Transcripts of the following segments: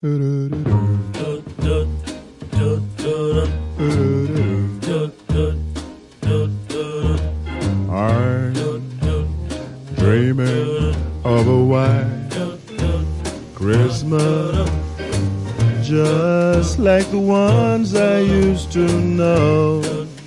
I'm dreaming of a white Christmas, just like the ones I used to know,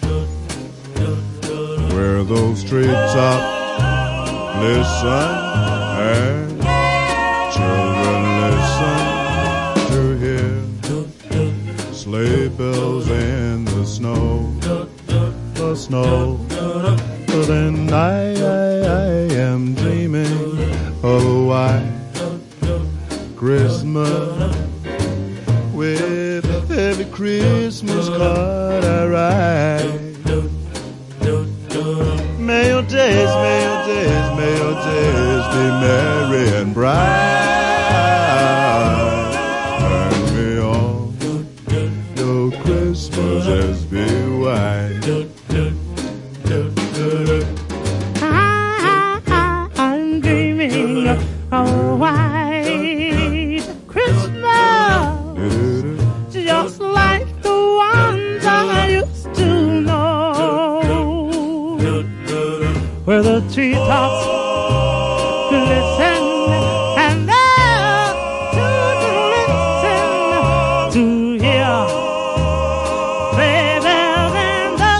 where those treetops listen and children listen to hear sleigh bells in the snow, the snow. But then I am dreaming of a white Christmas, with every Christmas card I write. May your days, may your days, may your days be merry and bright, and may all your Christmases be white. I'm dreaming of a white Christmas, just like the ones I used to know, where the treetops glisten and the children listen to hear sleigh bells in the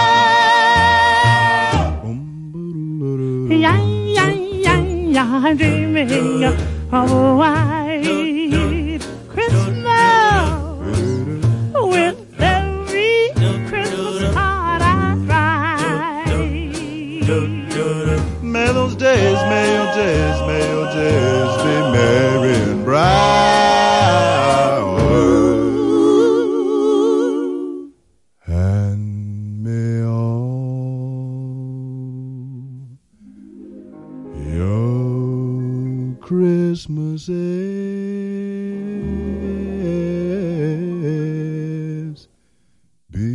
snow. Yeah, yeah, yeah, yeah, I'm dreaming of a white Christmas, with every Christmas card I write. May those days, may your days, may your days be merry and bright, and may all your Christmases be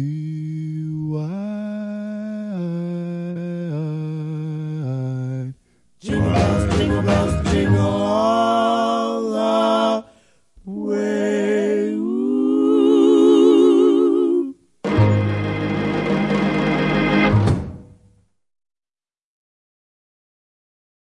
white. Jingle bells, jingle bells, jingle all the way.